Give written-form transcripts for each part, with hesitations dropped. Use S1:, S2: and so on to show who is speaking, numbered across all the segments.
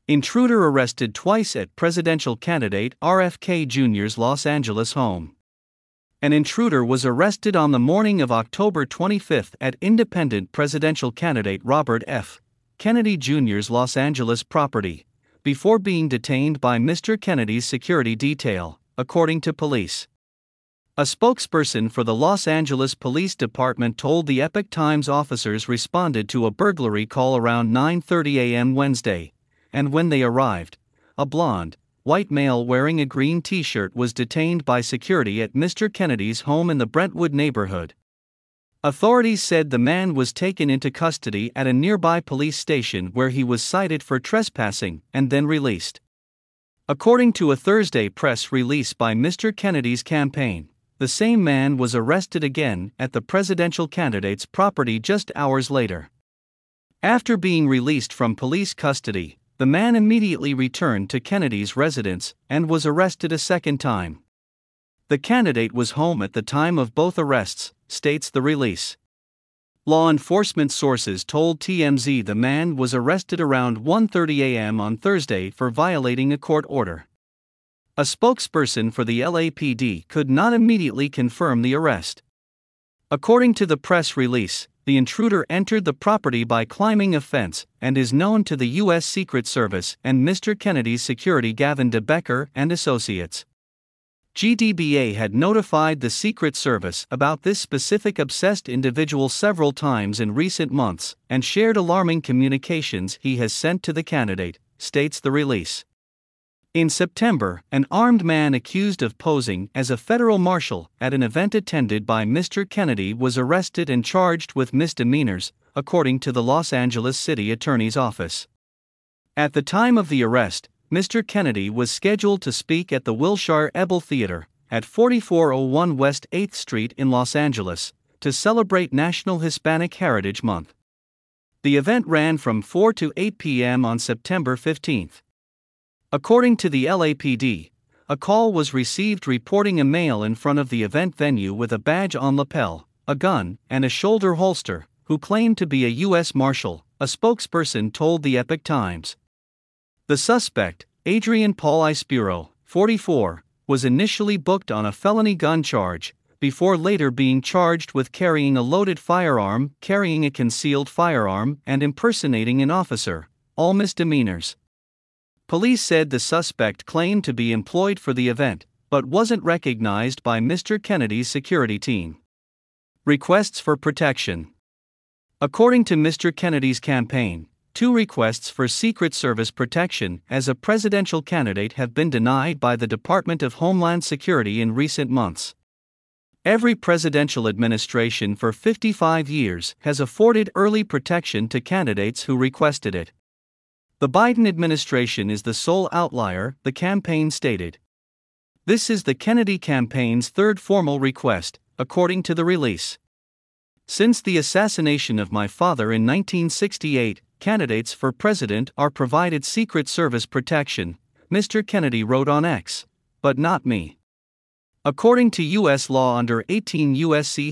S1: Intruder arrested twice at presidential candidate RFK Jr.'s Los Angeles home. An intruder was arrested on the morning of October 25 at independent presidential candidate Robert F. Kennedy Jr.'s Los Angeles property, before being detained by Mr. Kennedy's security detail, according to police. A spokesperson for the Los Angeles Police Department told the Epoch Times officers responded to a burglary call around 9:30 a.m. Wednesday, and when they arrived, a blonde, white male wearing a green t-shirt was detained by security at Mr. Kennedy's home in the Brentwood neighborhood. Authorities said the man was taken into custody at a nearby police station where he was cited for trespassing and then released. According to a Thursday press release by Mr. Kennedy's campaign, the same man was arrested again at the presidential candidate's property just hours later. After being released from police custody, the man immediately returned to Kennedy's residence and was arrested a second time. The candidate was home at the time of both arrests, states the release. Law enforcement sources told TMZ the man was arrested around 1:30 a.m. on Thursday for violating a court order. A spokesperson for the LAPD could not immediately confirm the arrest. According to the press release, the intruder entered the property by climbing a fence and is known to the U.S. Secret Service and Mr. Kennedy's security Gavin DeBecker and Associates. GDBA had notified the Secret Service about this specific obsessed individual several times in recent months and shared alarming communications he has sent to the candidate, states the release. In September, an armed man accused of posing as a federal marshal at an event attended by Mr. Kennedy was arrested and charged with misdemeanors, according to the Los Angeles City Attorney's Office. At the time of the arrest, Mr. Kennedy was scheduled to speak at the Wilshire Ebel Theater at 4401 West 8th Street in Los Angeles to celebrate National Hispanic Heritage Month. The event ran from 4 to 8 p.m. on September 15. According to the LAPD, a call was received reporting a male in front of the event venue with a badge on lapel, a gun, and a shoulder holster, who claimed to be a U.S. Marshal, a spokesperson told the Epoch Times. The suspect, Adrian Paul Ispiro, 44, was initially booked on a felony gun charge, before later being charged with carrying a loaded firearm, carrying a concealed firearm, and impersonating an officer, all misdemeanors. Police said the suspect claimed to be employed for the event, but wasn't recognized by Mr. Kennedy's security team. Requests for protection. According to Mr. Kennedy's campaign, 2 requests for Secret Service protection as a presidential candidate have been denied by the Department of Homeland Security in recent months. Every presidential administration for 55 years has afforded early protection to candidates who requested it. The Biden administration is the sole outlier, the campaign stated. This is the Kennedy campaign's 3rd formal request, according to the release. Since the assassination of my father in 1968, candidates for president are provided Secret Service protection, Mr. Kennedy wrote on X, but not me. According to U.S. law under 18 U.S.C.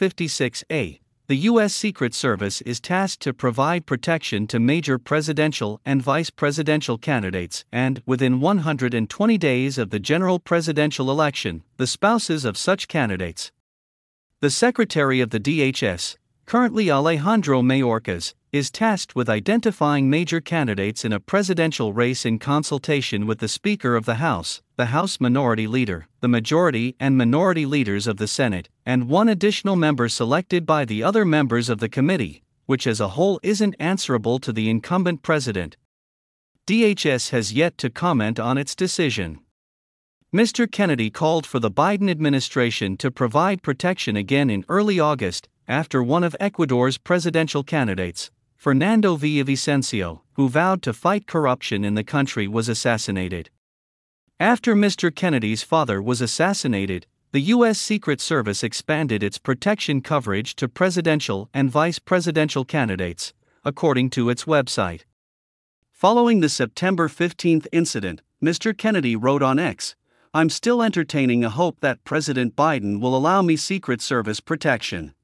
S1: 3056A, the U.S. Secret Service is tasked to provide protection to major presidential and vice presidential candidates and, within 120 days of the general presidential election, the spouses of such candidates. The Secretary of the DHS, currently Alejandro Mayorkas, is tasked with identifying major candidates in a presidential race in consultation with the Speaker of the House Minority Leader, the Majority and Minority Leaders of the Senate, and 1 additional member selected by the other members of the committee, which as a whole isn't answerable to the incumbent president. DHS has yet to comment on its decision. Mr. Kennedy called for the Biden administration to provide protection again in early August, after one of Ecuador's presidential candidates, Fernando Villavicencio, who vowed to fight corruption in the country, was assassinated. After Mr. Kennedy's father was assassinated, the U.S. Secret Service expanded its protection coverage to presidential and vice presidential candidates, according to its website. Following the September 15 incident, Mr. Kennedy wrote on X, "I'm still entertaining a hope that President Biden will allow me Secret Service protection.